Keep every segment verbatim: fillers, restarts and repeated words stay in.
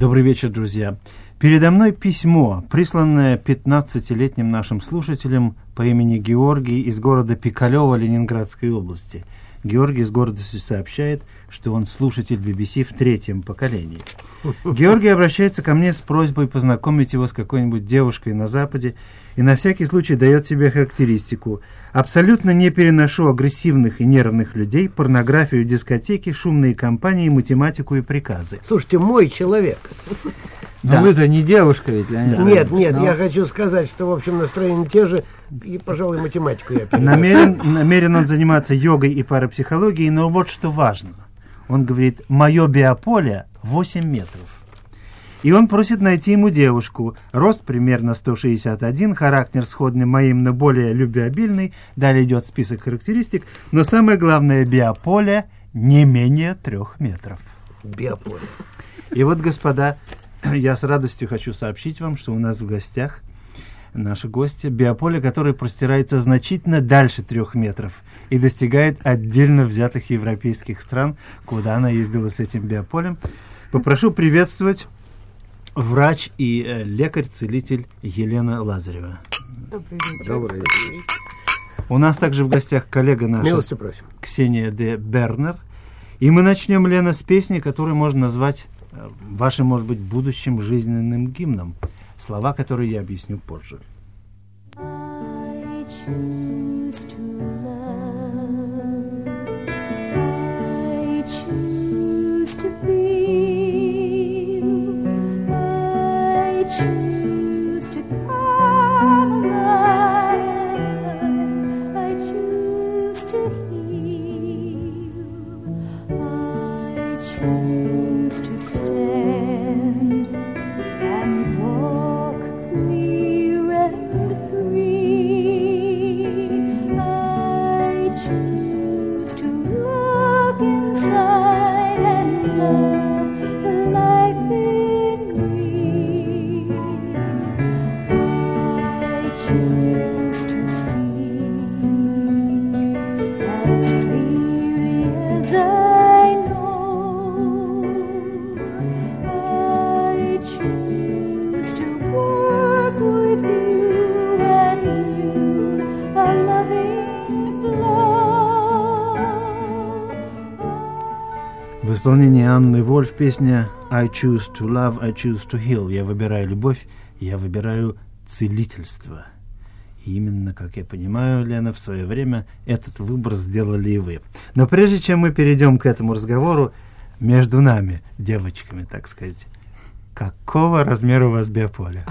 Добрый вечер, друзья. Передо мной письмо, присланное пятнадцатилетним нашим слушателем по имени Георгий из города Пикалево Ленинградской области. Георгий с гордостью сообщает, что он слушатель би би си в третьем поколении. Георгий обращается ко мне с просьбой познакомить его с какой-нибудь девушкой на Западе и на всякий случай дает себе характеристику. Абсолютно не переношу агрессивных и нервных людей, порнографию, дискотеки, шумные компании, математику и приказы. Слушайте, мой человек. Но Да. вы-то не девушка ведь, Леонид Нет, Ильич, нет, но- я хочу сказать, что, в общем, настроение те же, и, пожалуй, математику я переношу. Намерен, намерен он заниматься йогой и парапсихологией, но вот что важно. Он говорит, мое биополе восемь метров. И он просит найти ему девушку. Рост примерно сто шестьдесят один, характер сходный моим, но более любвеобильный. Далее идет список характеристик. Но самое главное, биополе не менее трех метров. Биополе. И вот, господа, я с радостью хочу сообщить вам, что у нас в гостях наши гости, биополе, которое простирается значительно дальше трех метров и достигает отдельно взятых европейских стран, куда она ездила с этим биополем. Попрошу приветствовать врач и э, лекарь-целитель Елена Лазарева. Добрый вечер. Добрый вечер. У нас также в гостях коллега наша Милости просим. Ксения де Бернер. И мы начнем, Лена, с песни, которую можно назвать э, вашим, может быть, будущим жизненным гимном. Слова, которые я объясню позже. I choose to love. I choose to feel. I choose to come alive. I choose to heal. I choose to stand and walk clear and free. I choose to look inside and love the life in me. I choose to speak as clearly as I know. I choose to work with you and you a loving flow. В исполнении Анны Вольф песня «I choose to love, I choose to heal». Я выбираю любовь, я выбираю целительство. И именно, как я понимаю, Лена, в свое время этот выбор сделали и вы. Но прежде чем мы перейдем к этому разговору, между нами, девочками, так сказать, какого размера у вас биополе?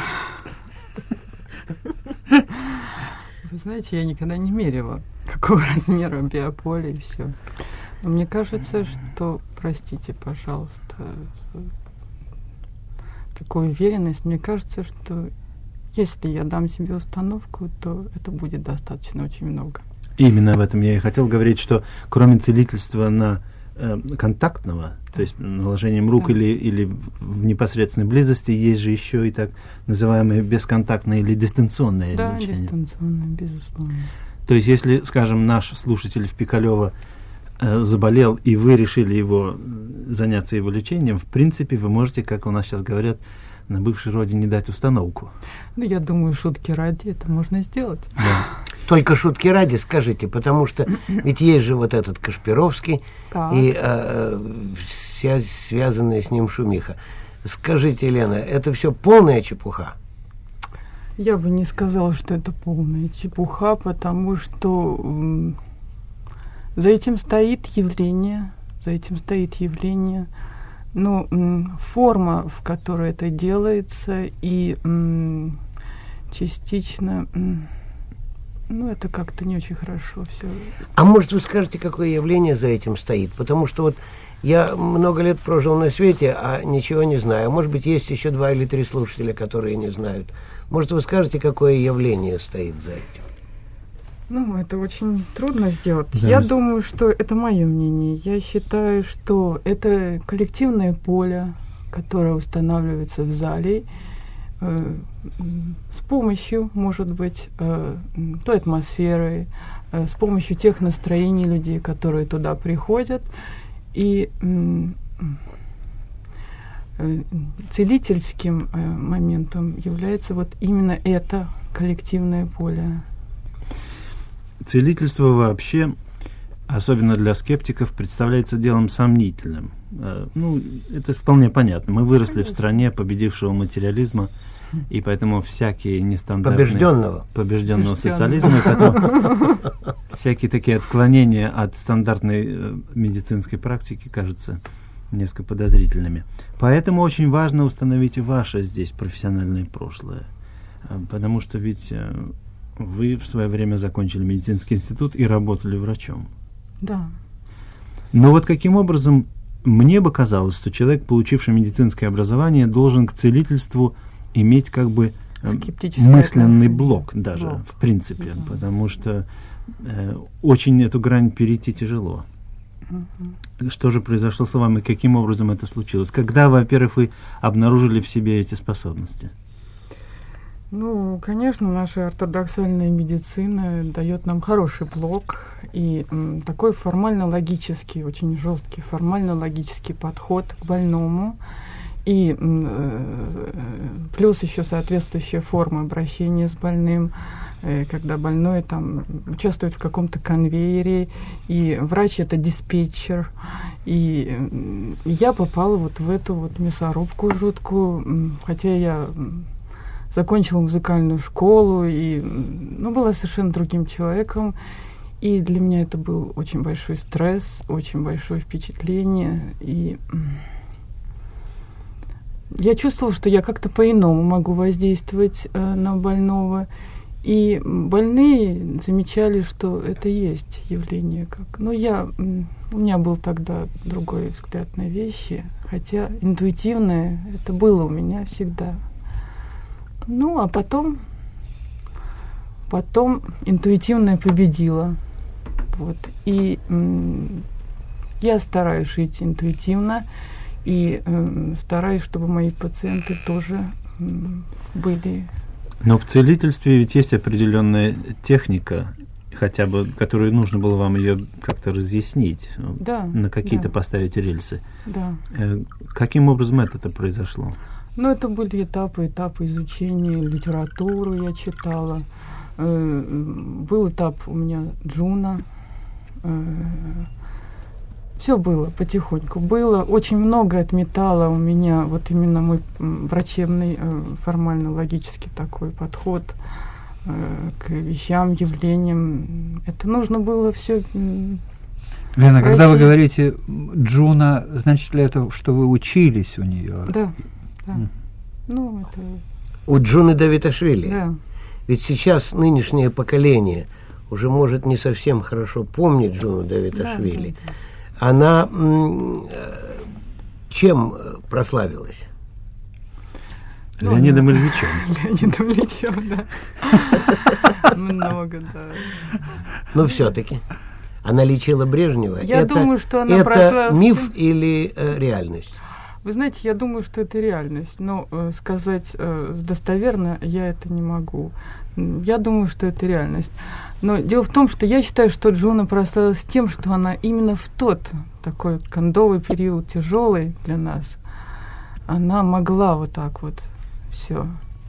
Вы знаете, я никогда не мерила, какого размера биополе и все. Но мне кажется, что, простите, пожалуйста, за такую уверенность, мне кажется, что если я дам себе установку, то это будет достаточно очень много. Именно об этом я и хотел говорить, что кроме целительства на э, контактного, то есть наложением рук Да. или, или в непосредственной близости, есть же еще и так называемое бесконтактное или дистанционное Да, лечение. дистанционно, безусловно. То есть, если, скажем, наш слушатель в Пикалево э, заболел, и вы решили его э, заняться его лечением, в принципе, вы можете, как у нас сейчас говорят, на бывшей родине дать установку. Ну, я думаю, шутки ради это можно сделать. Да. Только шутки ради скажите, потому что ведь есть же вот этот Кашпировский Так. и э, вся связанная с ним шумиха. Скажите, Елена, это все полная чепуха? Я бы не сказала, что это полная чепуха, потому что м, за этим стоит явление, за этим стоит явление, но м, форма, в которой это делается, и м, частично, м, ну, это как-то не очень хорошо все. А может, вы скажете, какое явление за этим стоит? Потому что вот я много лет прожил на свете, а ничего не знаю. Может быть, есть еще два или три слушателя, которые не знают. Может, вы скажете, какое явление стоит за этим? Ну, это очень трудно сделать. Да. Я думаю, что это мое мнение. Я считаю, что это коллективное поле, которое устанавливается в зале э, с помощью, может быть, э, той атмосферы, э, с помощью тех настроений людей, которые туда приходят. И э, э, целительским э, моментом является вот именно это коллективное поле. Целительство вообще, особенно для скептиков, представляется делом сомнительным. Э, Ну, это вполне понятно. Мы выросли в стране победившего материализма, и поэтому всякие нестандартные... Побежденного. Побежденного Побежденного. социализма, и поэтому всякие такие отклонения от стандартной э, медицинской практики кажутся несколько подозрительными. Поэтому очень важно установить ваше здесь профессиональное прошлое. Э, Потому что ведь э, вы в свое время закончили медицинский институт и работали врачом. Да. Но вот каким образом, мне бы казалось, что человек, получивший медицинское образование, должен к целительству иметь как бы э, Скептическое мысленный отношение. блок даже, Блок. в принципе, Да. потому что э, очень эту грань перейти тяжело. Что же произошло с вами, каким образом это случилось? Когда, во-первых, вы обнаружили в себе эти способности? Ну, конечно, наша ортодоксальная медицина дает нам хороший блок и м, такой формально-логический, очень жесткий формально-логический подход к больному. И м, э, плюс еще соответствующая форма обращения с больным, э, когда больной там участвует в каком-то конвейере, и врач это диспетчер. И м, я попала вот в эту вот мясорубку жуткую, м, хотя я м, закончила музыкальную школу и м, ну, была совершенно другим человеком. И для меня это был очень большой стресс, очень большое впечатление. И м, я чувствовала, что я как-то по-иному могу воздействовать э, на больного. И больные замечали, что это есть явление. Как... Ну, я, м, у меня был тогда другой взгляд на вещи, хотя интуитивное это было у меня всегда. Ну, а потом, потом интуитивное победило. Вот. И м, я стараюсь жить интуитивно, и м, стараюсь, чтобы мои пациенты тоже м, были... Но в целительстве ведь есть определенная техника, хотя бы, которую нужно было вам ее как-то разъяснить, Да, на какие-то да. поставить рельсы. Да. Э, Каким образом это произошло? Ну, это были этапы, этапы изучения литературы я читала. Э, Был этап у меня Джуна. Все было потихоньку. Было очень много отметало у меня вот именно мой м, врачебный, э, формально-логический такой подход э, к вещам, явлениям. Это нужно было все. Лена, когда вы Врачи- говорите Джуна, значит ли это, что вы учились у нее? Да, да. М. Ну, это, У Джуны Давиташвили. да. Ведь сейчас нынешнее поколение уже может не совсем хорошо помнить Джуну Давиташвили. Да, да, Она м, э, чем э, прославилась? Ну, Леонидом да. Ильичем. Леонидом Ильичем, да. Много, да. Но все-таки она лечила Брежнева. Я это, думаю, что она это прославилась миф тем- или э, реальность? Вы знаете, я думаю, что это реальность, но э, сказать э, достоверно я это не могу. М, Я думаю, что это реальность. Но дело в том, что я считаю, что Джуна прославилась тем, что она именно в тот такой кондовый период, тяжелый для нас, она могла вот так вот все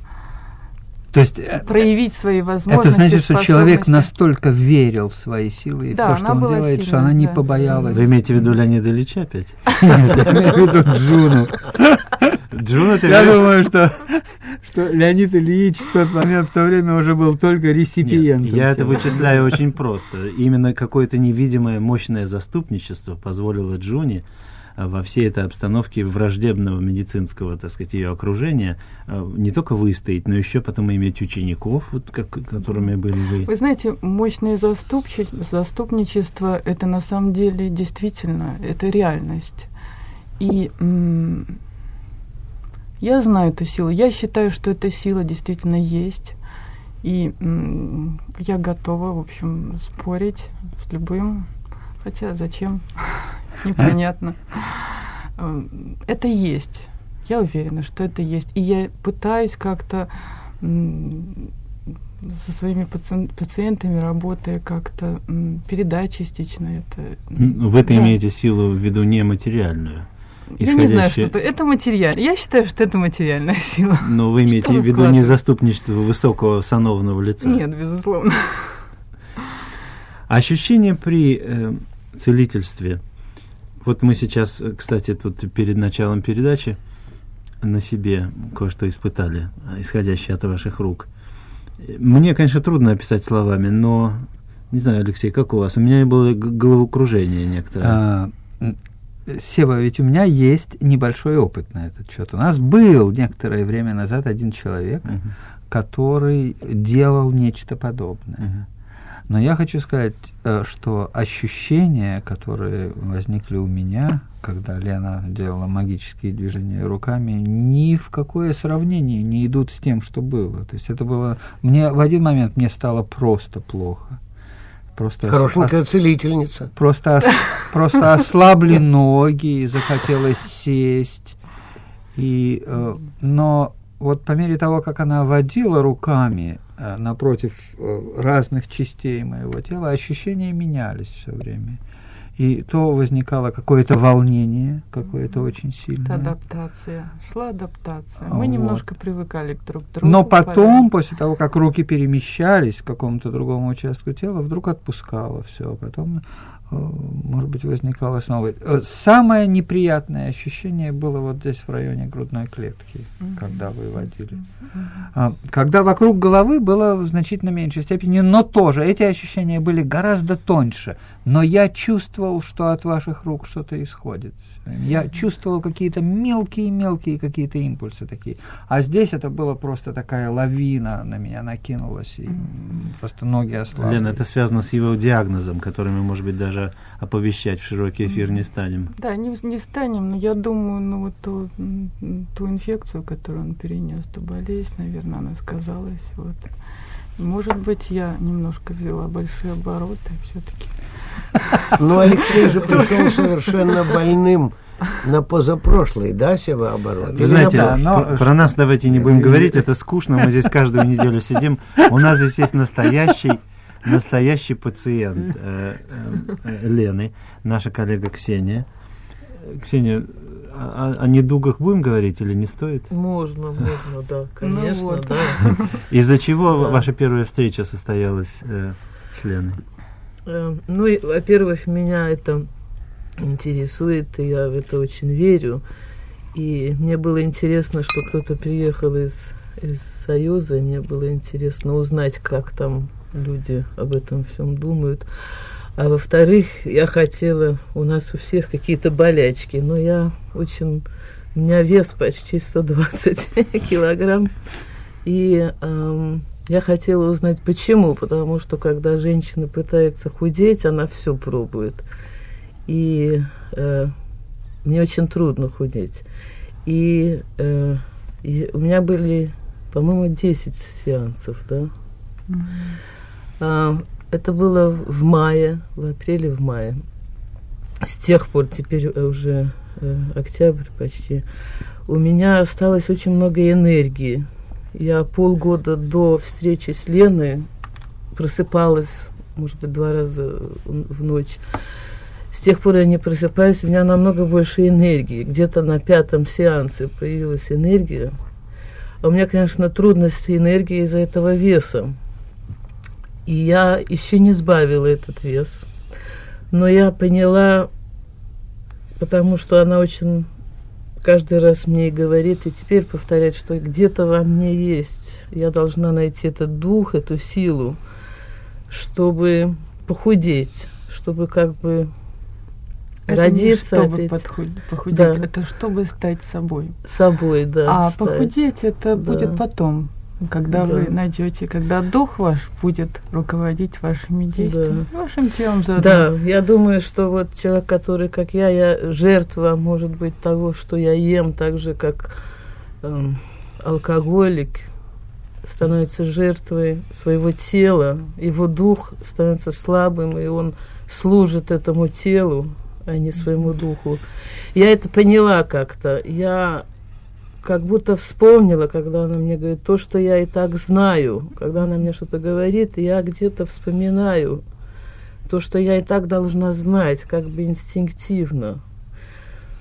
То есть э, проявить свои возможности. это значит, что человек способности. настолько верил в свои силы и Да, в то, что она он была делает, что сильная, она не да. побоялась. Вы имеете в виду Леонида Ильича опять? Нет, я имею в виду Джуну. Джуна, ты Я веришь? думаю, что, что Леонид Ильич в тот момент, в то время уже был только Нет, реципиентом. я это всего. вычисляю очень просто. Именно какое-то невидимое мощное заступничество позволило Джуне а, во всей этой обстановке враждебного медицинского, так сказать, ее окружения а, не только выстоять, но еще потом иметь учеников, вот, как, которыми были вы. Вы знаете, мощное заступчи- заступничество – это на самом деле действительно, это реальность. И м, я знаю эту силу. Я считаю, что эта сила действительно есть. И м, я готова, в общем, спорить с любым. Хотя зачем? Непонятно. Эм, Это есть. Я уверена, что это есть. И я пытаюсь как-то м, со своими паци- пациентами, работая как-то, м, передать частично это. М, Вы это Да. имеете силу в виду нематериальную. Я не знаю, исходящее- что это материально. Я считаю, что это материальная сила. Но вы имеете Что вы в виду не вкладываете? заступничество высокого сановного лица? Нет, безусловно. Ощущение при э, целительстве. Вот мы сейчас, э, кстати, тут перед началом передачи на себе кое-что испытали, э, исходящее от ваших рук. Мне, конечно, трудно описать словами, но не знаю, Алексей, как у вас? У меня было г- головокружение некоторое. А, м, Сева, ведь у меня есть небольшой опыт на этот счет. У нас был некоторое время назад один человек, Мгм. который делал нечто подобное. Мгм. Но я хочу сказать, э, что ощущения, которые возникли у меня, когда Лена делала магические движения руками, ни в какое сравнение не идут с тем, что было. То есть это было... Мне в один момент мне стало просто плохо. Просто Хорошенькая целительница. Просто, ос- просто ослабли ноги, и захотелось сесть. И, э, но вот по мере того, как она водила руками э, напротив э, разных частей моего тела, ощущения менялись все время. И то возникало какое-то волнение, какое-то очень Это сильное. адаптация. Шла адаптация. Вот. Мы немножко привыкали к друг другу. Но потом, после того, как руки перемещались к какому-то другому участку тела, вдруг отпускало все. Потом, э, может быть, возникало снова. Э, Самое неприятное ощущение было вот здесь, в районе грудной клетки, Мгм. когда вы водили. Мгм. А, Когда вокруг головы было в значительно меньшей степени, но тоже эти ощущения были гораздо тоньше. Но я чувствовал, что от ваших рук что-то исходит. Я чувствовал какие-то мелкие-мелкие какие-то импульсы такие. А здесь это было просто такая лавина на меня накинулась, и м, просто ноги ослабли. Лена, это связано с его диагнозом, который мы, может быть, даже оповещать в широкий эфир не станем. Да, не, не станем, но я думаю, ну вот ту, м, ту инфекцию, которую он перенес, ту болезнь, наверное, она сказалась. Вот. Может быть, я немножко взяла большие обороты все-таки. Но Алексей же пришел совершенно больным на позапрошлый, да, Сева, оборот? Вы Или знаете, да, но- про, про нас давайте не будем говорить, это скучно, мы здесь каждую неделю сидим. У нас здесь есть настоящий, настоящий пациент э, э, Лены, наша коллега Ксения. Ксения, о, о недугах будем говорить или не стоит? Можно, можно, да, конечно, вот. да. Из-за чего Да. ваша первая встреча состоялась э, с Леной? Э, Ну, и, во-первых, меня это интересует, и я в это очень верю. И мне было интересно, что кто-то приехал из, из Союза, и мне было интересно узнать, как там люди об этом всем думают. А во-вторых, я хотела, у нас у всех какие-то болячки, но я очень, у меня вес почти сто двадцать килограмм, и эм, я хотела узнать, почему, потому что когда женщина пытается худеть, она все пробует, и э, мне очень трудно худеть. И, э, и у меня были, по-моему, десять сеансов, да. А, это было в мае, в апреле, в мае. С тех пор, теперь уже э, октябрь почти, у меня осталось очень много энергии. Я полгода до встречи с Леной просыпалась, может быть, два раза в ночь. С тех пор я не просыпаюсь, у меня намного больше энергии. Где-то на пятом сеансе появилась энергия. А у меня, конечно, трудности энергии из-за этого веса. И я еще не сбавила этот вес. Но я поняла, потому что она очень каждый раз мне и говорит, и теперь повторяет, что где-то во мне есть. Я должна найти этот дух, эту силу, чтобы похудеть, чтобы как бы Это родиться не чтобы опять подхуд- похудеть, Да. это чтобы стать собой. собой, да. А стать. похудеть это Да. будет потом, когда Да. вы найдете, когда дух ваш будет руководить вашими действиями, вашим телом заодно. Да, я думаю, что вот человек, который, как я, я жертва, может быть, того, что я ем, так же, как эм, алкоголик становится жертвой своего тела, его дух становится слабым, и он служит этому телу, а не своему духу. Я это поняла как-то. Я как будто вспомнила, когда она мне говорит, то, что я и так знаю. Когда она мне что-то говорит, я где-то вспоминаю то, что я и так должна знать, как бы инстинктивно.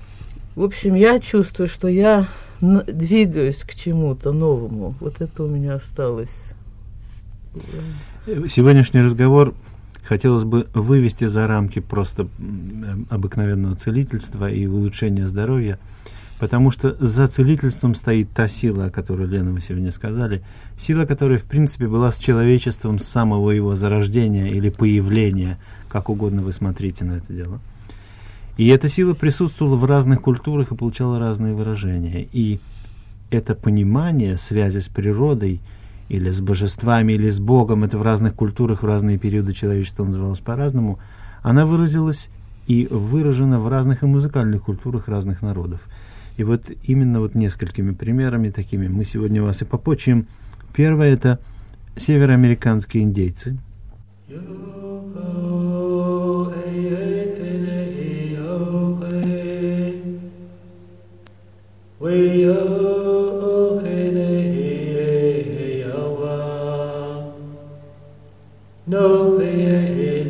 В общем, я чувствую, что я н- двигаюсь к чему-то новому. Вот это у меня осталось. Сегодняшний разговор хотелось бы вывести за рамки просто м, обыкновенного целительства и улучшения здоровья, потому что за целительством стоит та сила, о которой, Лена, вы сегодня сказали, сила, которая, в принципе, была с человечеством с самого его зарождения или появления, как угодно вы смотрите на это дело. И эта сила присутствовала в разных культурах и получала разные выражения. И это понимание связи с природой или с божествами, или с Богом, это в разных культурах, в разные периоды человечества называлось по-разному, она выразилась и выражена в разных и музыкальных культурах разных народов. И вот именно вот несколькими примерами такими мы сегодня вас и попочуем. Первое — это североамериканские индейцы. No play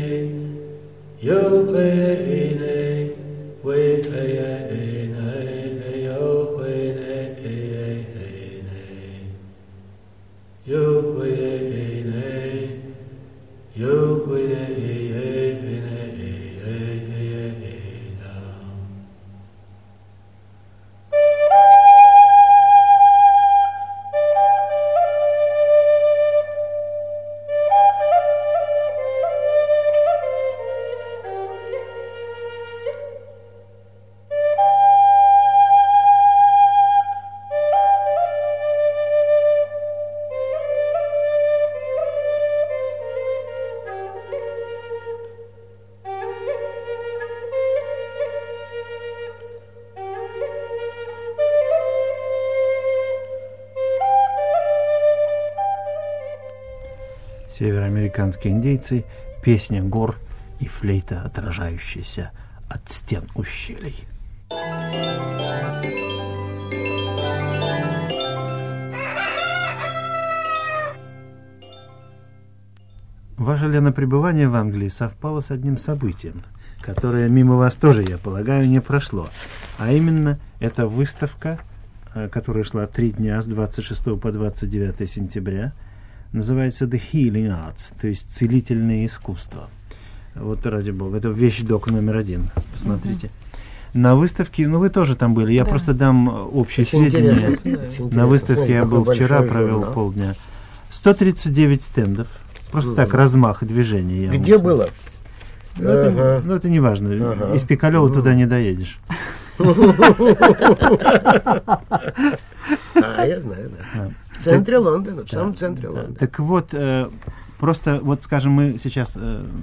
yo play we play yo play yo play yo play Североамериканские индейцы, песня гор и флейта, отражающаяся от стен ущелий. Ваше, Лена, пребывание в Англии совпало с одним событием, которое мимо вас тоже, я полагаю, не прошло. А именно, это выставка, которая шла три дня с двадцать шестого по двадцать девятое сентября, называется The Healing Arts, то есть целительное искусство. Вот, ради бога, это вещдок номер один, посмотрите. Mm-hmm. На выставке, ну вы тоже там были, я да. просто дам общие очень сведения. Интересно, да. На выставке Знаете, я был вчера, провел журнал. полдня. сто тридцать девять стендов, просто mm-hmm. так, размах движения. Я Где было? Ну, ага. это, ну, это не важно, ага. из Пикалева mm-hmm. туда не доедешь. А, я знаю, да. В центре Лондона, в самом центре Лондона. Так вот, просто, вот скажем, мы сейчас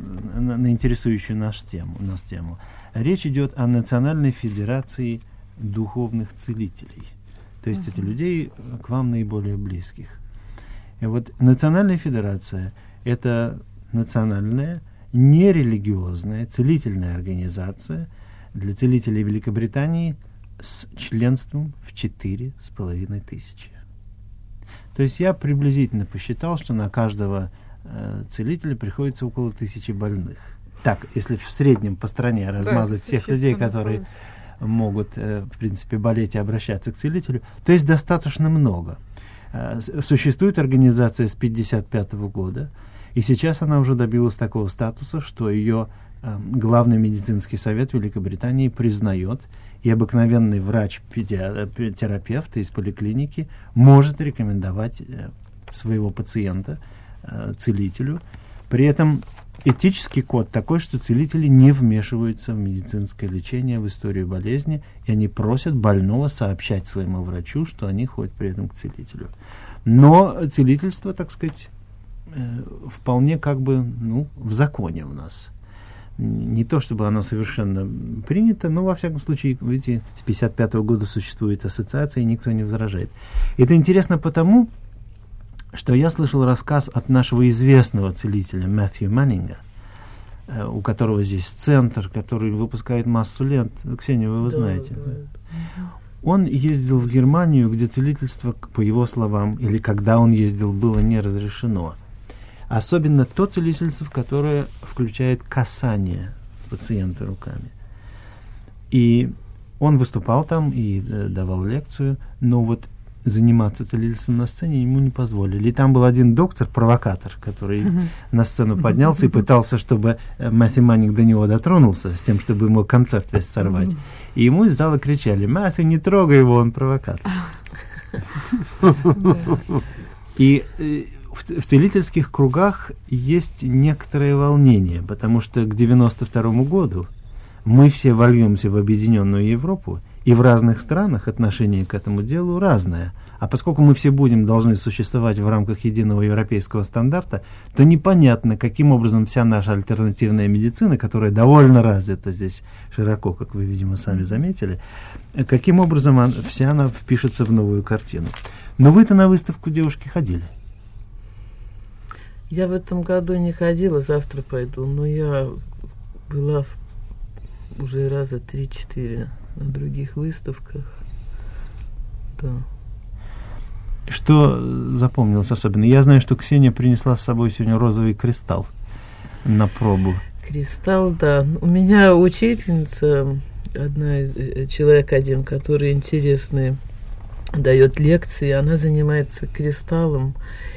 на интересующую нашу тему, нас тему. Речь идет о Национальной Федерации Духовных Целителей. То есть это людей к вам наиболее близких. И вот Национальная Федерация – это национальная, нерелигиозная целительная организация для целителей Великобритании с членством в четыре с половиной тысячи. То есть я приблизительно посчитал, что на каждого э, целителя приходится около тысячи больных. Так, если в среднем по стране размазать да, всех людей, которые могут, э, в принципе, болеть и обращаться к целителю, то есть достаточно много. Э, существует организация с пятьдесят пятого года, и сейчас она уже добилась такого статуса, что ее э, главный медицинский совет Великобритании признает, и обыкновенный врач-терапевт из поликлиники может рекомендовать э, своего пациента э, целителю. При этом этический код такой, что целители не вмешиваются в медицинское лечение, в историю болезни, и они просят больного сообщать своему врачу, что они ходят при этом к целителю. Но целительство, так сказать, э, вполне как бы ну, в законе у нас. Не то, чтобы оно совершенно принято, но, во всяком случае, видите, с пятьдесят пятого года существует ассоциация, и никто не возражает. Это интересно потому, что я слышал рассказ от нашего известного целителя Мэтью Маннинга, у которого здесь центр, который выпускает массу лент. Ксения, вы его да, знаете. Да. Он ездил в Германию, где целительство, по его словам, или когда он ездил, было не разрешено. Особенно то целительство, которое включает касание пациента руками. И он выступал там и э, давал лекцию, но вот заниматься целительством на сцене ему не позволили. И там был один доктор-провокатор, который mm-hmm. на сцену поднялся и пытался, чтобы Матthew Маннинг до него дотронулся, с тем, чтобы ему концерт весь сорвать. Mm-hmm. И ему из зала кричали: «Матthew, не трогай его, он провокатор». И в целительских кругах есть некоторое волнение, потому что к девяносто второму году мы все вольемся в объединенную Европу, и в разных странах отношение к этому делу разное. А поскольку мы все будем должны существовать в рамках единого европейского стандарта, то непонятно, каким образом вся наша альтернативная медицина, которая довольно развита здесь широко, как вы, видимо, сами заметили, каким образом она, вся она впишется в новую картину. Но вы-то на выставку девушки ходили. Я в этом году не ходила, завтра пойду, но я была в, уже раза три-четыре на других выставках. Да. Что запомнилось особенно? Я знаю, что Ксения принесла с собой сегодня розовый кристалл на пробу. Кристалл, да. У меня учительница, одна человек один, который интересный, дает лекции, она занимается кристаллом.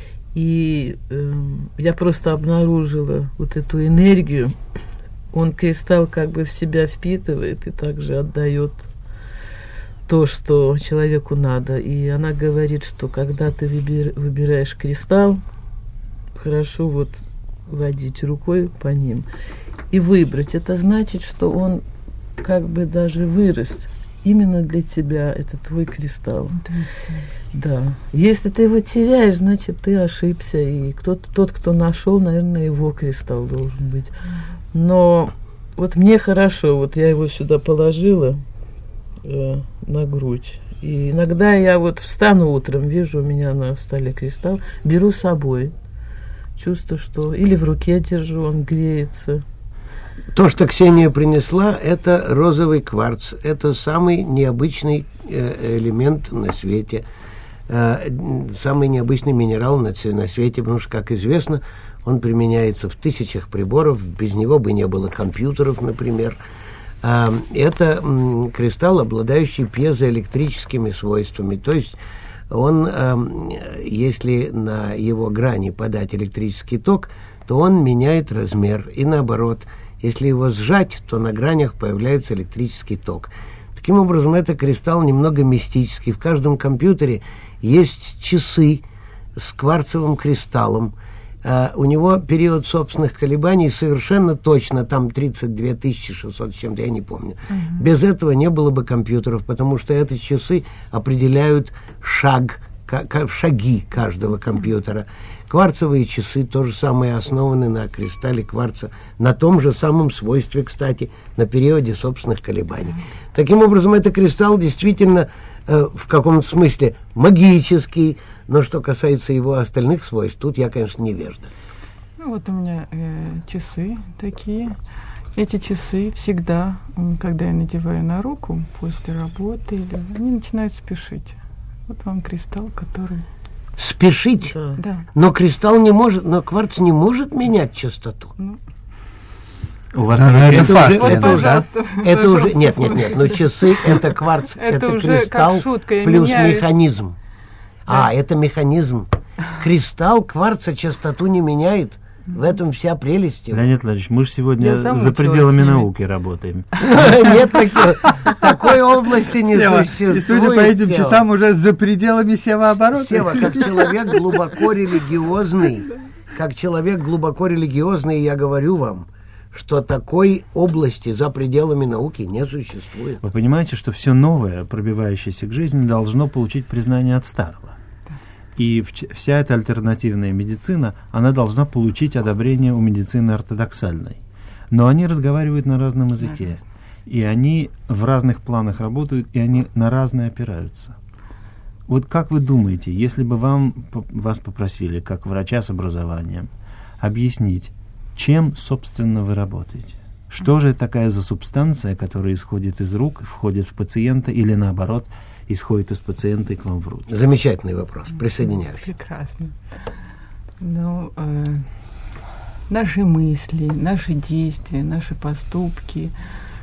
И э, я просто обнаружила вот эту энергию. Он кристалл как бы в себя впитывает и также отдает то, что человеку надо. И она говорит, что когда ты выбир, выбираешь кристалл, хорошо вот водить рукой по ним и выбрать. Это значит, что он как бы даже вырос именно для тебя. Это твой кристалл. Да. Если ты его теряешь, значит, ты ошибся. И кто-то, тот, кто нашел, наверное, его кристалл должен быть. Но вот мне хорошо, вот я его сюда положила э, на грудь. И иногда я вот встану утром, вижу у меня на столе кристалл, беру с собой. Чувствую, что или в руке держу, он греется. То, что Ксения принесла, это розовый кварц. Это самый необычный э, элемент на свете. Э, самый необычный минерал на, на свете, потому что, как известно, он применяется в тысячах приборов, без него бы не было компьютеров, например. Э, это м, кристалл, обладающий пьезоэлектрическими свойствами. То есть он, э, если на его грани подать электрический ток, то он меняет размер. И наоборот, если его сжать, то на гранях появляется электрический ток. Таким образом, это кристалл немного мистический. В каждом компьютере есть часы с кварцевым кристаллом. Uh, у него период собственных колебаний совершенно точно, там тридцать две тысячи шестьсот с чем-то, я не помню. Uh-huh. Без этого не было бы компьютеров, потому что эти часы определяют шаг, к- шаги каждого компьютера. Кварцевые часы то же самое основаны на кристалле кварца, на том же самом свойстве, кстати, на периоде собственных колебаний. Uh-huh. Таким образом, это кристалл действительно э, в каком-то смысле магический. Но что касается его остальных свойств, тут я, конечно, невежда. Ну, вот у меня э, часы такие. Эти часы всегда, когда я надеваю на руку после работы, или, они начинают спешить. Вот вам кристалл, который... Спешить? Да. Да. Но кристалл не может, но кварц не может менять частоту. Ну, У вас А, там это это факт, уже- вот, это пожалуйста. Это уже... пожалуйста, Нет, нет, нет, но часы — это кварц, Это это уже кристалл как шутка, я плюс меняю. механизм. А, это механизм. Кристалл кварца частоту не меняет. В этом вся прелесть его. Леонид Владимирович, мы же сегодня Я за замучилась пределами с ними. науки работаем. Нет такой, такой области не Сева, существует. и судя по этим Сева. часам уже за пределами севооборота. Сева, как человек глубоко религиозный, как человек глубоко религиозный, я говорю вам, что такой области за пределами науки не существует. Вы понимаете, что все новое, пробивающееся к жизни, должно получить признание от старого. И в- вся эта альтернативная медицина, она должна получить одобрение у медицины ортодоксальной. Но они разговаривают на разном языке. И они в разных планах работают, и они на разные опираются. Вот как вы думаете, если бы вам, п- вас попросили, как врача с образованием, объяснить, чем, собственно, вы работаете? Что же это такая за субстанция, которая исходит из рук, входит в пациента или, наоборот, исходит из пациента и к вам в руки? Замечательный вопрос, присоединяюсь. Прекрасно. Ну, э, наши мысли, наши действия, наши поступки,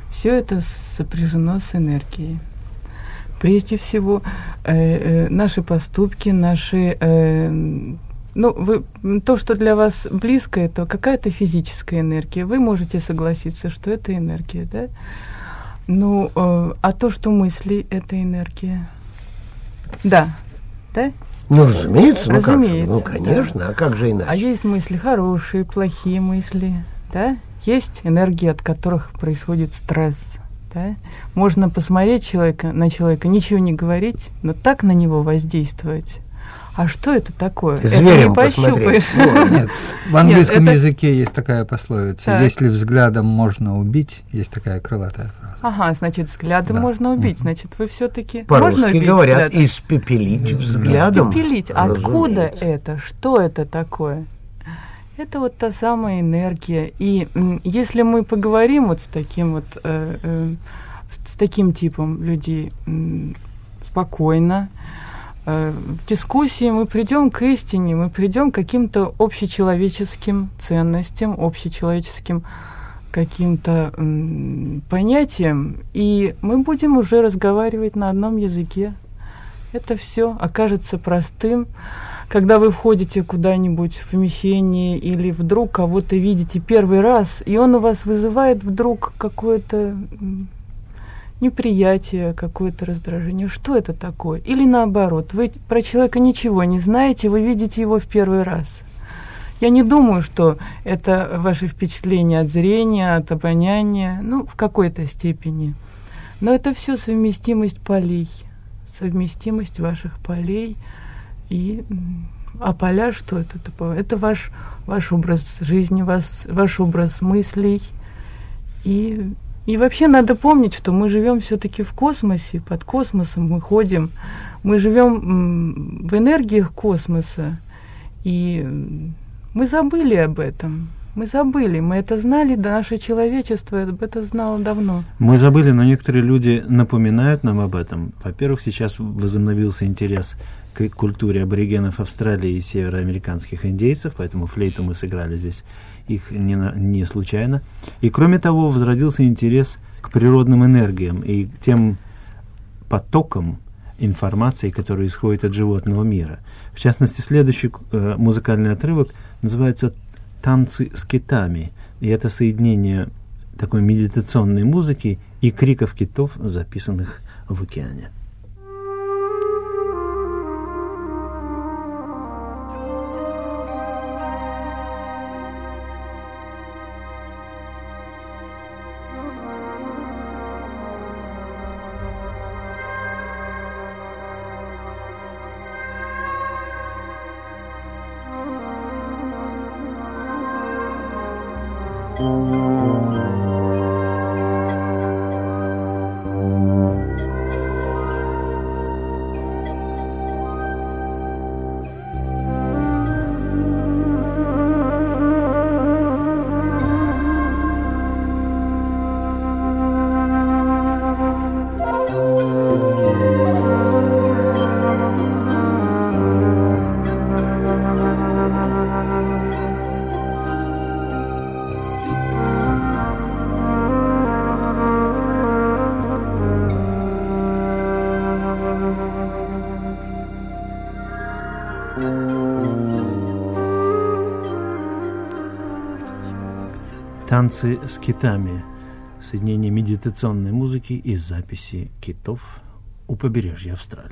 Все это сопряжено с энергией. Прежде всего, э, э, наши поступки, наши... Э, ну, вы, то, что для вас близко, это какая-то физическая энергия. Вы можете согласиться, что это энергия, да? Ну, э, а то, что мысли, это энергия. Да, да? Ну, разумеется, ну, разумеется, как же? Ну, конечно, да. А как же иначе? А есть мысли хорошие, плохие мысли, да? Есть энергии, от которых происходит стресс, да? Можно посмотреть человека, на человека, ничего не говорить, но так на него воздействовать. А что это такое? Зверем это не пощупаешь. Нет, в английском Нет, это... языке есть такая пословица: так. если взглядом можно убить, есть такая крылатая фраза. Ага, значит, взглядом Да. можно убить. Мгм. Значит, вы все-таки По-русски говорят, испепелить взглядом. Испепелить. Откуда Разумеется. это? Что это такое? Это вот та самая энергия. И м, если мы поговорим вот с таким вот э, э, с, с таким типом людей м, спокойно, э, в дискуссии мы придем к истине, мы придем к каким-то общечеловеческим ценностям, общечеловеческим каким-то м, понятиям, и мы будем уже разговаривать на одном языке. Это все окажется простым. Когда вы входите куда-нибудь в помещение или вдруг кого-то видите первый раз, и он у вас вызывает вдруг какое-то м, неприятие, какое-то раздражение. Что это такое? Или наоборот, вы про человека ничего не знаете, вы видите его в первый раз. Я не думаю, что это ваши впечатления от зрения, от обоняния, ну, в какой-то степени. Но это все совместимость полей, совместимость ваших полей. И, а поля, что это? Это ваш, ваш образ жизни, вас, ваш образ мыслей. И, и вообще надо помнить, что мы живем все-таки в космосе, под космосом мы ходим, мы живем м, в энергиях космоса. И мы забыли об этом. Мы забыли, мы это знали, да, наше человечество об этом знало давно. Мы забыли, но некоторые люди напоминают нам об этом. Во-первых, сейчас возобновился интерес к культуре аборигенов Австралии и североамериканских индейцев, поэтому флейту мы сыграли здесь их не, на, не случайно. И кроме того, возродился интерес к природным энергиям и к тем потокам информации, которые исходят от животного мира. В частности, следующий э, музыкальный отрывок называется «Танцы с китами». И это соединение такой медитационной музыки и криков китов, записанных в океане. «Танцы с китами» — соединение медитационной музыки и записи китов у побережья Австралии.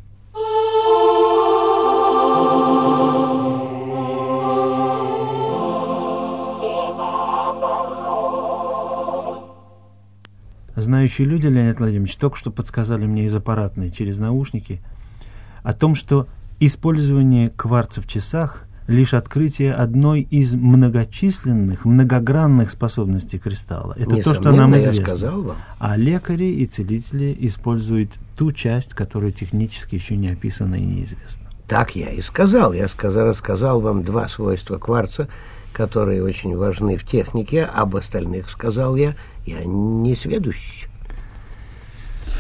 Знающие люди, Леонид Владимирович, только что подсказали мне из аппаратной через наушники о том, что использование кварца в часах — лишь открытие одной из многочисленных, многогранных способностей кристалла. Это то, что нам известно. Я сказал вам. А лекари и целители используют ту часть, которая технически еще не описана и неизвестна. Так я и сказал. Я сказал, рассказал вам два свойства кварца, которые очень важны в технике. Об остальных сказал я. Я не сведущий.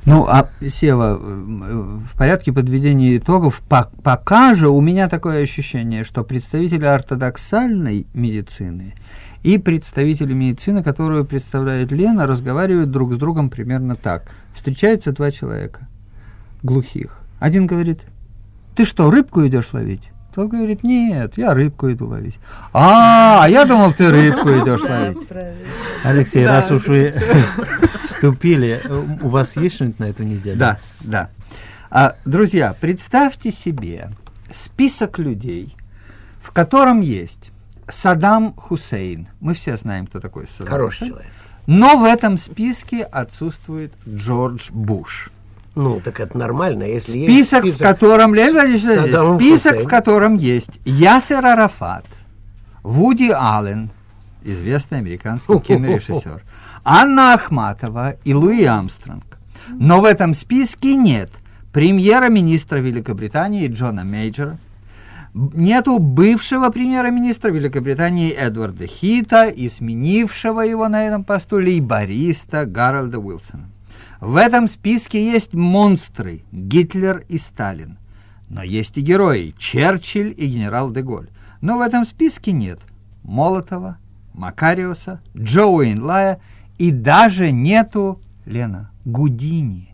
Ну, а, Сева, в порядке подведения итогов, по- пока же у меня такое ощущение, что представители ортодоксальной медицины и представители медицины, которую представляет Лена, разговаривают друг с другом примерно так. Встречаются два человека, глухих. Один говорит: ты что, рыбку идешь ловить? Тот говорит: нет, я рыбку иду ловить. А, я думал, ты рыбку идешь ловить. Алексей, раз уж вы вступили, у вас есть что-нибудь на эту неделю? Да, да. А, друзья, представьте себе список людей, в котором есть Саддам Хусейн. Мы все знаем, кто такой Саддам Хороший Хусейн. человек. Но в этом списке отсутствует Джордж Буш. Ну, так это нормально, если Список, есть в котором, Леонид Владимирович, Саддам список, Хусейн. в котором есть Ясер Арафат, Вуди Аллен, известный американский кинорежиссер, Анна Ахматова и Луи Армстронг. Но в этом списке нет премьера-министра Великобритании Джона Мейджора, нету бывшего премьера-министра Великобритании Эдварда Хита и сменившего его на этом посту лейбориста Гарольда Уилсона. В этом списке есть монстры Гитлер и Сталин, но есть и герои Черчилль и генерал де Голль. Но в этом списке нет Молотова, Макариуса, Джо Уэйнлая и даже нету, Лена, Гудини.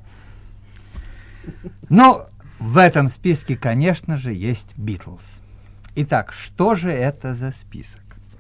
Но в этом списке, конечно же, есть Битлз. Итак, что же это за список?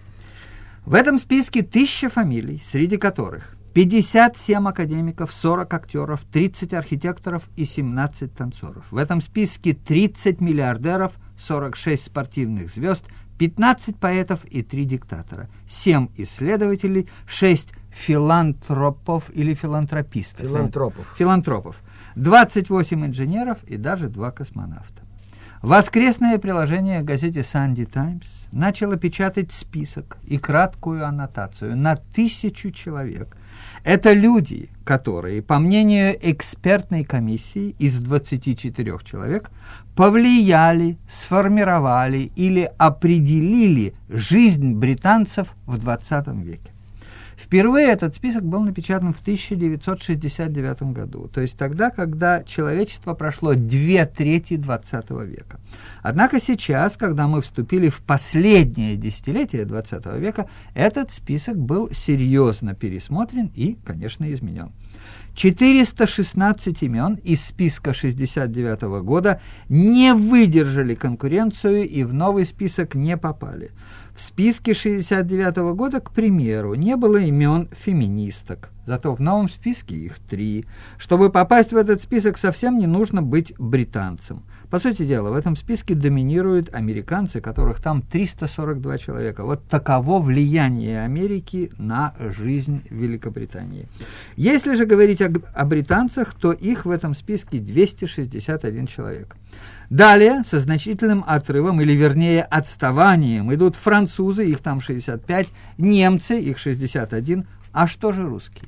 В этом списке тысяча фамилий, среди которых пятьдесят семь академиков, сорок актеров, тридцать архитекторов и семнадцать танцоров. В этом списке тридцать миллиардеров, сорок шесть спортивных звезд, пятнадцать поэтов и три диктатора, семь исследователей, шесть филантропов или филантропистов. Филантропов. Филантропов, двадцать восемь инженеров и даже два космонавта. Воскресное приложение газете Sunday Times начало печатать список и краткую аннотацию на тысячу человек. Это люди, которые, по мнению экспертной комиссии из двадцати четырёх человек, повлияли, сформировали или определили жизнь британцев в двадцатом веке. Впервые этот список был напечатан в тысяча девятьсот шестьдесят девятом году, то есть тогда, когда человечество прошло две трети двадцатого века. Однако сейчас, когда мы вступили в последнее десятилетие двадцатого века, этот список был серьезно пересмотрен и, конечно, изменен. четыреста шестнадцать имен из списка шестьдесят девятого года не выдержали конкуренцию и в новый список не попали. В списке шестьдесят девятого года, к примеру, не было имен феминисток, зато в новом списке их три. Чтобы попасть в этот список, совсем не нужно быть британцем. По сути дела, в этом списке доминируют американцы, которых там триста сорок два человека. Вот таково влияние Америки на жизнь Великобритании. Если же говорить о, о британцах, то их в этом списке двести шестьдесят один человек. Далее, со значительным отрывом, или вернее отставанием, идут французы, их там шестьдесят пять, немцы, их шестьдесят один, а что же русские?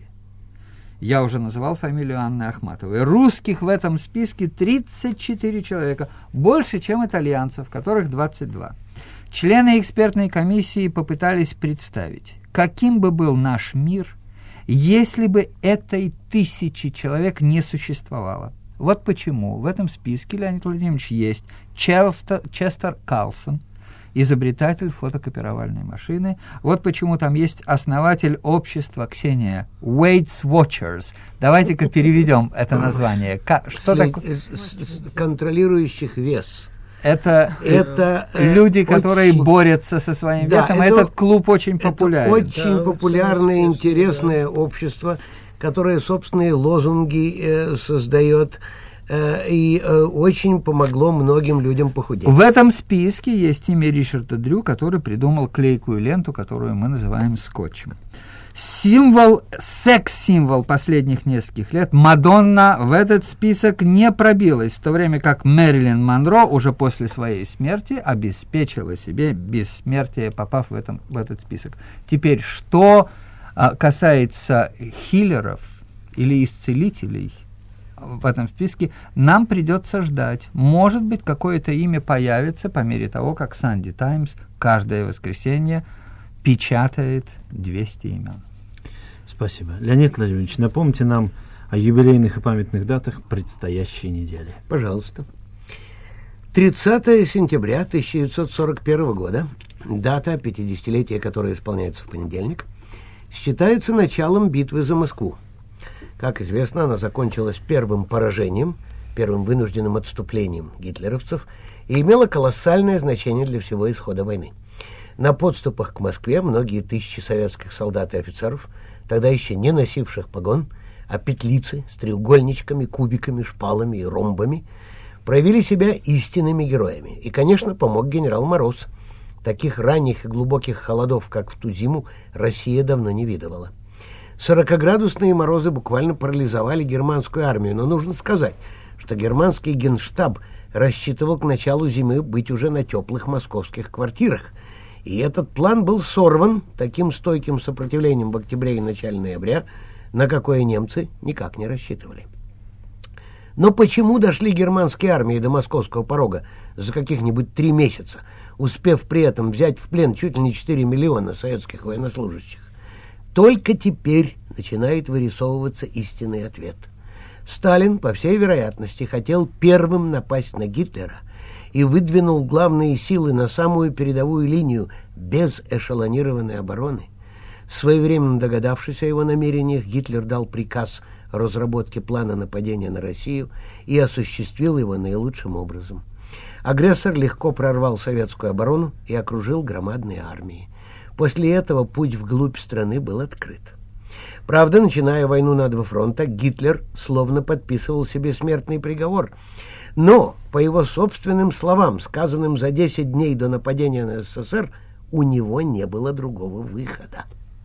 Я уже называл фамилию Анны Ахматовой. Русских в этом списке тридцать четыре человека, больше, чем итальянцев, которых двадцать два. Члены экспертной комиссии попытались представить, каким бы был наш мир, если бы этой тысячи человек не существовало. Вот почему в этом списке, Леонид Владимирович, есть Челстер, Честер Карлсон, изобретатель фотокопировальной машины. Вот почему там есть основатель общества, Ксения, Weights Watchers. Давайте-ка переведем это название. Что След... такое? Контролирующих вес. Это, это э, люди, очень... которые борются со своим да, весом. это, этот клуб очень популярен. Это очень да, популярное, очень интересное да. общество, которое собственные лозунги э, создает э, и э, очень помогло многим людям похудеть. В этом списке есть имя Ричарда Дрю, который придумал клейкую ленту, которую мы называем скотчем. Символ, секс-символ последних нескольких лет, Мадонна в этот список не пробилась, в то время как Мэрилин Монро уже после своей смерти обеспечила себе бессмертие, попав в, этом, в этот список. Теперь, что а, касается хиллеров или исцелителей в этом списке, нам придется ждать. Может быть, какое-то имя появится по мере того, как Sunday Times каждое воскресенье печатает двести имен. Спасибо. Леонид Владимирович, напомните нам о юбилейных и памятных датах предстоящей недели. Пожалуйста. тридцатое сентября тысяча девятьсот сорок первого года, дата пятидесятилетия, которая исполняется в понедельник, считается началом битвы за Москву. Как известно, она закончилась первым поражением, первым вынужденным отступлением гитлеровцев и имела колоссальное значение для всего исхода войны. На подступах к Москве многие тысячи советских солдат и офицеров, тогда еще не носивших погон, а петлицы с треугольничками, кубиками, шпалами и ромбами, проявили себя истинными героями. И, конечно, помог генерал Мороз. Таких ранних и глубоких холодов, как в ту зиму, Россия давно не видывала. Сорокаградусные морозы буквально парализовали германскую армию, но нужно сказать, что германский генштаб рассчитывал к началу зимы быть уже на теплых московских квартирах. И этот план был сорван таким стойким сопротивлением в октябре и начале ноября, на какое немцы никак не рассчитывали. Но почему дошли германские армии до московского порога за каких-нибудь три месяца, успев при этом взять в плен чуть ли не четыре миллиона советских военнослужащих? Только теперь начинает вырисовываться истинный ответ. Сталин, по всей вероятности, хотел первым напасть на Гитлера и выдвинул главные силы на самую передовую линию без эшелонированной обороны. Своевременно догадавшись о его намерениях, Гитлер дал приказ о разработке плана нападения на Россию и осуществил его наилучшим образом. Агрессор легко прорвал советскую оборону и окружил громадные армии. После этого путь вглубь страны был открыт. Правда, начиная войну на два фронта, Гитлер словно подписывал себе смертный приговор. Но, по его собственным словам, сказанным за десять дней до нападения на СССР, у него не было другого выхода.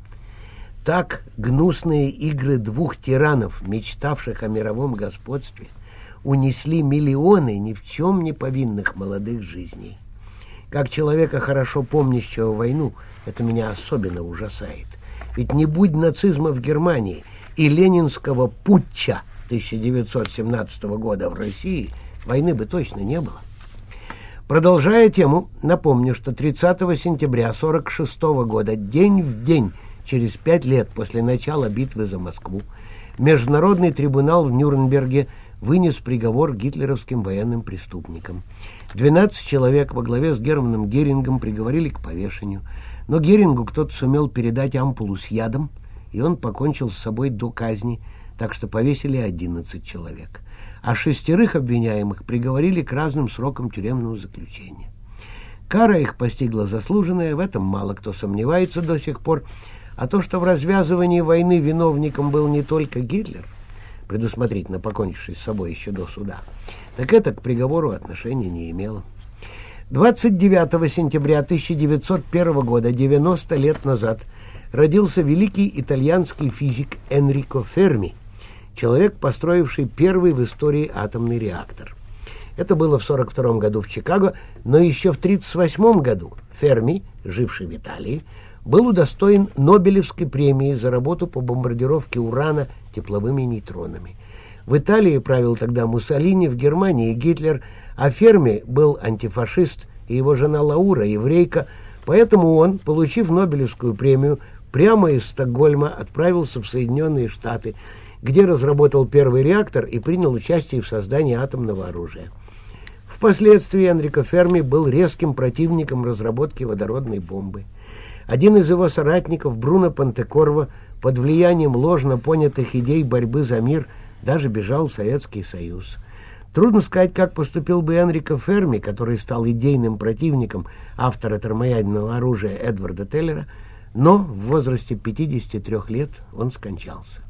Так гнусные игры двух тиранов, мечтавших о мировом господстве, унесли миллионы ни в чем не повинных молодых жизней. Как человека, хорошо помнящего войну, это меня особенно ужасает. Ведь не будь нацизма в Германии и ленинского путча тысяча девятьсот семнадцатого года в России, войны бы точно не было. Продолжая тему, напомню, что тридцатого сентября сорок шестого года, день в день, через пять лет после начала битвы за Москву, Международный трибунал в Нюрнберге вынес приговор гитлеровским военным преступникам. двенадцать человек во главе с Германом Герингом приговорили к повешению, но Герингу кто-то сумел передать ампулу с ядом, и он покончил с собой до казни, так что повесили одиннадцать человек. А шестерых обвиняемых приговорили к разным срокам тюремного заключения. Кара их постигла заслуженная, в этом мало кто сомневается до сих пор, а то, что в развязывании войны виновником был не только Гитлер, предусмотрительно покончивший с собой еще до суда, так это к приговору отношения не имело. двадцать девятого сентября тысяча девятьсот первого года, девяносто лет назад, родился великий итальянский физик Энрико Ферми, человек, построивший первый в истории атомный реактор. Это было в сорок втором году в Чикаго, но еще в тридцать восьмом году Ферми, живший в Италии, был удостоен Нобелевской премии за работу по бомбардировке урана тепловыми нейтронами. В Италии правил тогда Муссолини, в Германии Гитлер, а Ферми был антифашист, и его жена Лаура еврейка, поэтому он, получив Нобелевскую премию, прямо из Стокгольма отправился в Соединенные Штаты, где разработал первый реактор и принял участие в создании атомного оружия. Впоследствии Энрико Ферми был резким противником разработки водородной бомбы. Один из его соратников, Бруно Понтекорво, под влиянием ложно понятых идей борьбы за мир, даже бежал в Советский Союз. Трудно сказать, как поступил бы Энрико Ферми, который стал идейным противником автора термоядерного оружия Эдварда Теллера, но в возрасте пятидесяти трёх лет он скончался.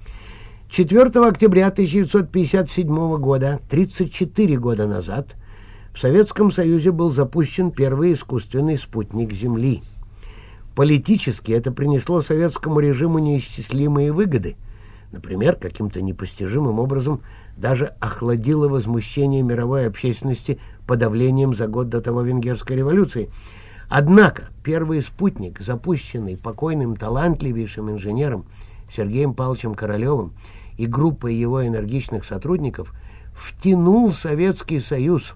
четвёртого октября тысяча девятьсот пятьдесят седьмого года, тридцать четыре года назад, в Советском Союзе был запущен первый искусственный спутник Земли. Политически это принесло советскому режиму неисчислимые выгоды. Например, каким-то непостижимым образом даже охладило возмущение мировой общественности подавлением за год до того Венгерской революции. Однако первый спутник, запущенный покойным талантливейшим инженером Сергеем Павловичем Королевым и группой его энергичных сотрудников, втянул Советский Союз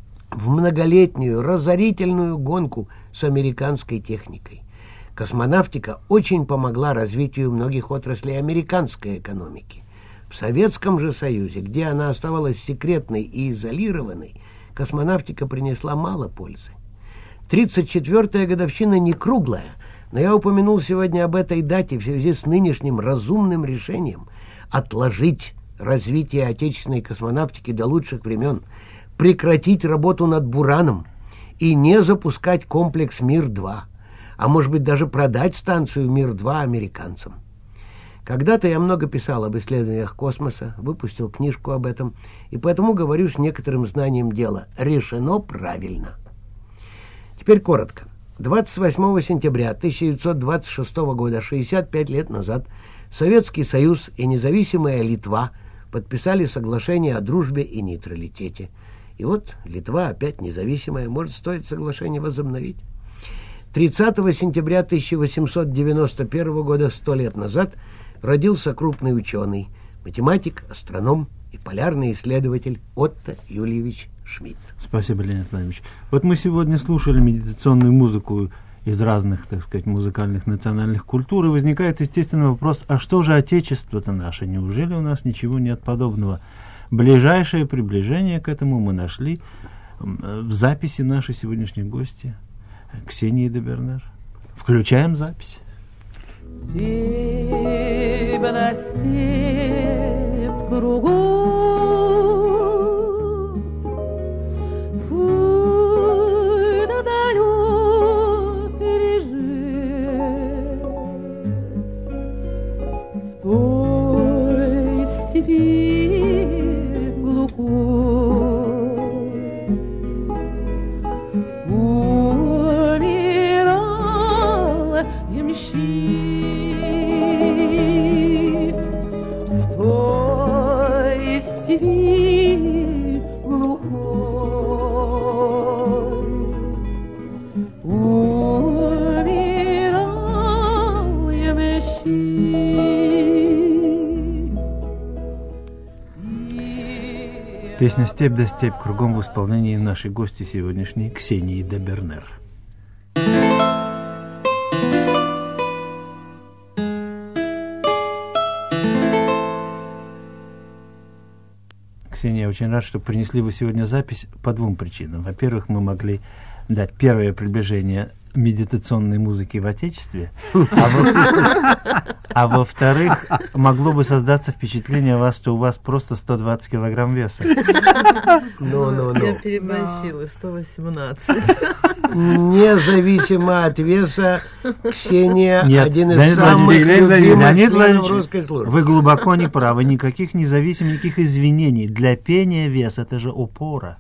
в многолетнюю разорительную гонку с американской техникой. Космонавтика очень помогла развитию многих отраслей американской экономики. В Советском же Союзе, где она оставалась секретной и изолированной, космонавтика принесла мало пользы. тридцать четвёртая годовщина не круглая, но я упомянул сегодня об этой дате в связи с нынешним разумным решением отложить развитие отечественной космонавтики до лучших времен, прекратить работу над «Бураном» и не запускать комплекс «Мир-два», а может быть даже продать станцию «Мир-два» американцам. Когда-то я много писал об исследованиях космоса, выпустил книжку об этом, и поэтому говорю с некоторым знанием дела. Решено правильно. Теперь коротко. двадцать восьмого сентября тысяча девятьсот двадцать шестого года, шестьдесят пять лет назад, Советский Союз и независимая Литва подписали соглашение о дружбе и нейтралитете. И вот Литва опять независимая, может, стоит соглашение возобновить. тридцатого сентября тысяча восемьсот девяносто первого года, сто лет назад, родился крупный ученый, математик, астроном и полярный исследователь Отто Юльевич Шмидт. Спасибо, Леонид Владимирович. Вот мы сегодня слушали медитационную музыку из разных, так сказать, музыкальных национальных культур, и возникает естественный вопрос, а что же Отечество-то наше? Неужели у нас ничего нет подобного? Ближайшее приближение к этому мы нашли в записи нашей сегодняшней гости Ксении де Бернер. Включаем запись. Степь да степь кругом, путь далекий лежит, в той степи глухой умирал ямщик. Песня «Степь да степь кругом» в исполнении нашей гости сегодняшней Ксении де Бернер. Ксения, я очень рад, что принесли вы сегодня запись по двум причинам. Во-первых, мы могли дать первое приближение медитационной музыки в Отечестве, а, во- а во-вторых, могло бы создаться впечатление у вас, что у вас просто сто двадцать килограмм веса. Ну, ну, Я ну. переборщила, сто восемнадцать. Независимо от веса, Ксения Нет, один из Леонид самых Владимирович, любимых Леонид членов Владимирович, русской службы. вы глубоко не правы. Никаких независимых, никаких извинений. Для пения вес — это же опора.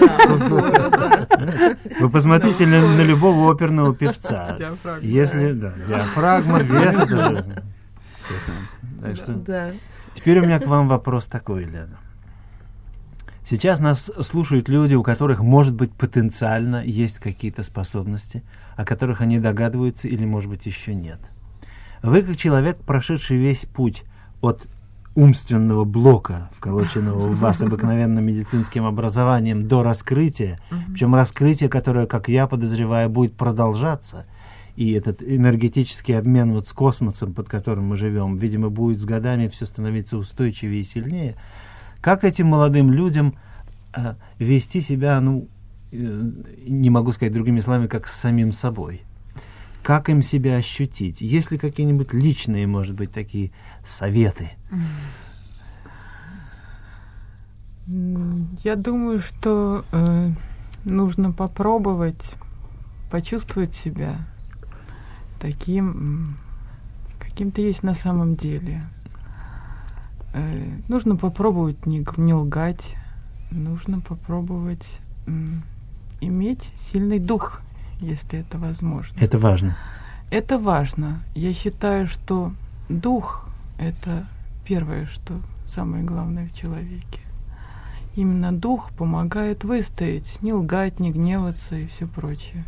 Вы посмотрите на, на любого оперного певца. Диафрагма. Если, да, диафрагма, вес, это же... Так что Да. теперь у меня к вам вопрос такой, Лена. Сейчас нас слушают люди, у которых, может быть, потенциально есть какие-то способности, о которых они догадываются или, может быть, еще нет. Вы, как человек, прошедший весь путь от умственного блока, вколоченного в вас обыкновенным медицинским образованием, до раскрытия, причем раскрытие, которое, как я подозреваю, будет продолжаться, и этот энергетический обмен вот с космосом, под которым мы живем, видимо, будет с годами все становиться устойчивее и сильнее. Как этим молодым людям э, вести себя, ну, э, не могу сказать другими словами, как с самим собой? Как им себя ощутить? Есть ли какие-нибудь личные, может быть, такие советы? Я думаю, что э, нужно попробовать почувствовать себя таким, каким ты есть на самом деле. Э, нужно попробовать не, не лгать, нужно попробовать м, иметь сильный дух, если это возможно. Это важно. Это важно. Я считаю, что дух — это первое, что самое главное в человеке. Именно дух помогает выстоять, не лгать, не гневаться и все прочее.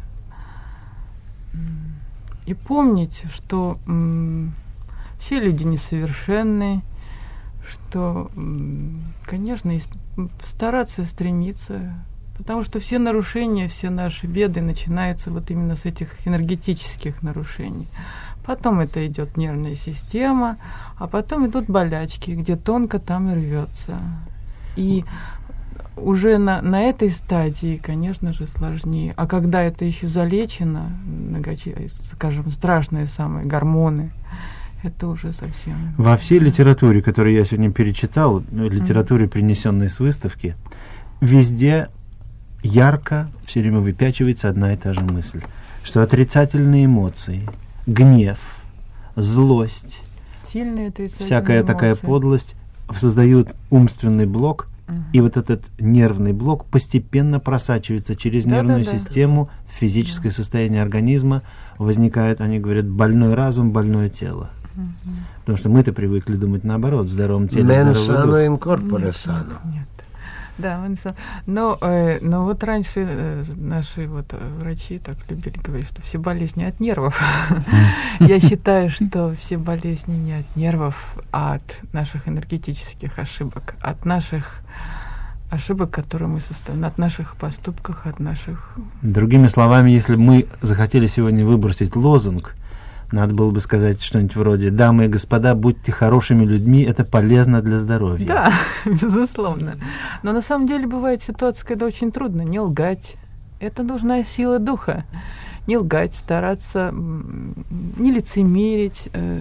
И помнить, что м, все люди несовершенны, что, м, конечно, и стараться стремиться, потому что все нарушения, все наши беды начинаются вот именно с этих энергетических нарушений. потом это идет нервная система, а потом идут болячки, где тонко там и рвется. И уже на, на этой стадии, конечно же, сложнее. А когда это еще залечено, многочи- скажем, страшные самые гормоны, это уже совсем... Во всей литературе, которую я сегодня перечитал, литературе, принесенной с выставки, везде ярко все время выпячивается одна и та же мысль, что отрицательные эмоции, гнев, злость, Сильные отрицательные всякая эмоции. такая подлость создают умственный блок, Мгм. и вот этот нервный блок постепенно просачивается через Да, нервную да, да. систему в физическое состояние организма. Возникает, они говорят, больной разум, больное тело. Мгм. Потому что мы-то привыкли думать наоборот, в здоровом теле Мен здоровый sano дух. in corpore Нет, sano. нет, нет. Да, он сам- но, э, но вот раньше э, наши вот э, врачи так любили говорить, что все болезни от нервов. Я считаю, что все болезни не от нервов, а от наших энергетических ошибок, от наших ошибок, которые мы составляем, от наших поступков, от наших... Другими словами, если бы мы захотели сегодня выбросить лозунг, надо было бы сказать что-нибудь вроде «Дамы и господа, будьте хорошими людьми, это полезно для здоровья». Да, безусловно. Но на самом деле бывает ситуация, когда очень трудно не лгать. Это нужна сила духа. Не лгать, стараться, м, не лицемерить. э,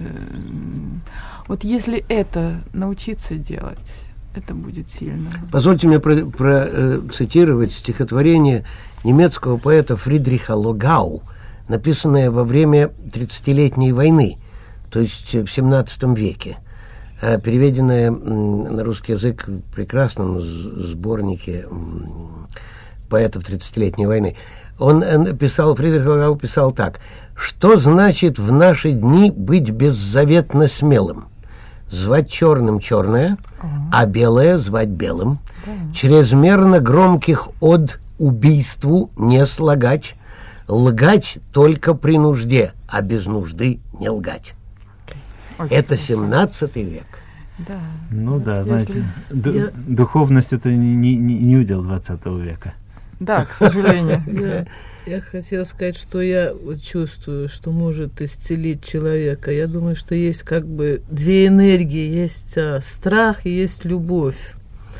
Вот если это научиться делать, это будет сильно. Позвольте мне процитировать стихотворение немецкого поэта Фридриха Логау, написанное во время тридцатилетней войны, то есть в семнадцатом веке, э, переведенное м, на русский язык в прекрасном с- сборнике м, поэтов тридцатилетней войны. Он э, писал, Фридрих Логау писал так: «Что значит в наши дни быть беззаветно смелым? Звать черным черное, а белое звать белым, чрезмерно громких од убийству не слагать, лгать только при нужде, а без нужды не лгать». Очень Это хорошо. семнадцатый век. Да. Ну да, Если- знаете, ду- Я- духовность это не, не- не- не удел двадцатого века. Да, к сожалению. Я, я хотела сказать, что я вот чувствую, что может исцелить человека. Я думаю, что есть как бы две энергии. Есть а, страх и есть любовь.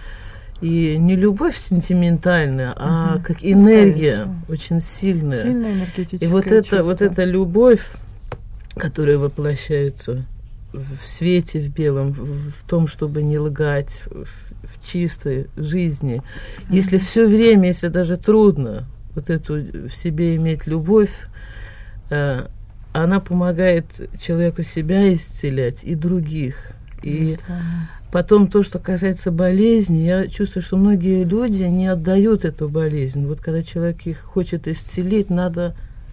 И не любовь сентиментальная, а Мгм. как энергия, Конечно. очень сильная. Сильное энергетическое И вот это, вот чувство. эта любовь, которая воплощается в свете, в белом, в, в том, чтобы не лгать, в, в чистой жизни. Если все время, если даже трудно вот эту в себе иметь любовь, э, она помогает человеку себя исцелять и других. И Безусловно. потом то, что касается болезни, я чувствую, что многие люди не отдают эту болезнь. Вот когда человек их хочет исцелить, надо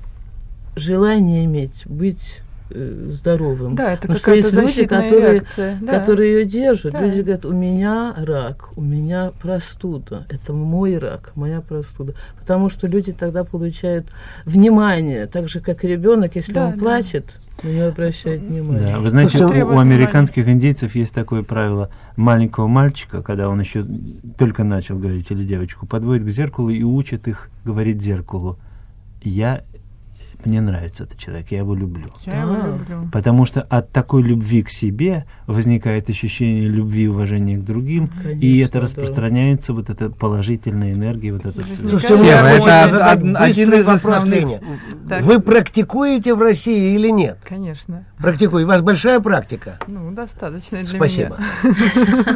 желание иметь, быть э, здоровым. Да, это Потому что какая-то есть люди, защитная которые, реакция. Да. которые ее держат. Да. Люди говорят, у меня рак, у меня простуда. Это мой рак, моя простуда. Потому что люди тогда получают внимание, так же, как и ребенок, если Да, он да. плачет, на него обращают внимание. Да, вы знаете, Слушайте, у, у требует американских индейцев есть такое правило: маленького мальчика, когда он еще только начал говорить, или девочку, подводит к зеркалу и учит их говорить зеркалу: «Я, мне нравится этот человек, я его люблю». Я его Да. люблю. Потому что от такой любви к себе возникает ощущение любви и уважения к другим, и Конечно, это да. распространяется, вот эта положительная энергия, вот это все. Слушайте, Никогда мне Сева, не хочется это задать од- быстрый один из вопрос, основных- Леня. Так. Вы практикуете в России или нет? Конечно. Практикую. У вас большая практика? Ну, достаточно для Спасибо. меня.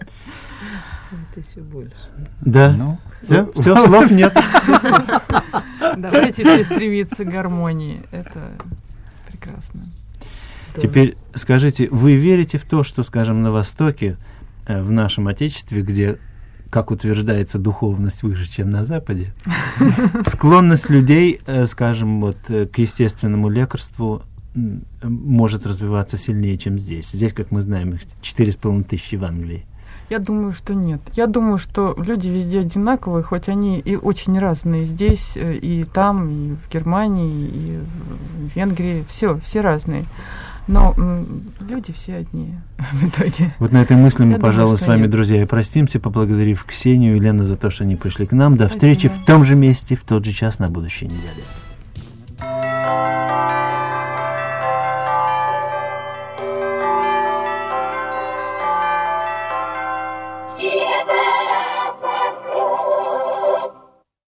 Это еще больше. Да, Ну, все, все, слов нет. Давайте все стремиться к гармонии. Это прекрасно. Да. Теперь скажите, вы верите в то, что, скажем, на Востоке, э, в нашем Отечестве, где, как утверждается, духовность выше, чем на Западе, склонность людей, э, скажем, вот, э, к естественному лекарству м, может развиваться сильнее, чем здесь? Здесь, как мы знаем, их четыре с половиной тысячи в Англии. Я думаю, что нет. Я думаю, что люди везде одинаковые, хоть они и очень разные здесь, э, и там, и в Германии, и в Венгрии. Все, все разные. Но м, люди все одни в итоге. Вот на этой мысли мы, Я думаю, пожалуй, что с вами, нет. друзья, и простимся, поблагодарив Ксению и Лену за то, что они пришли к нам. До Спасибо. встречи в том же месте, в тот же час на будущей неделе.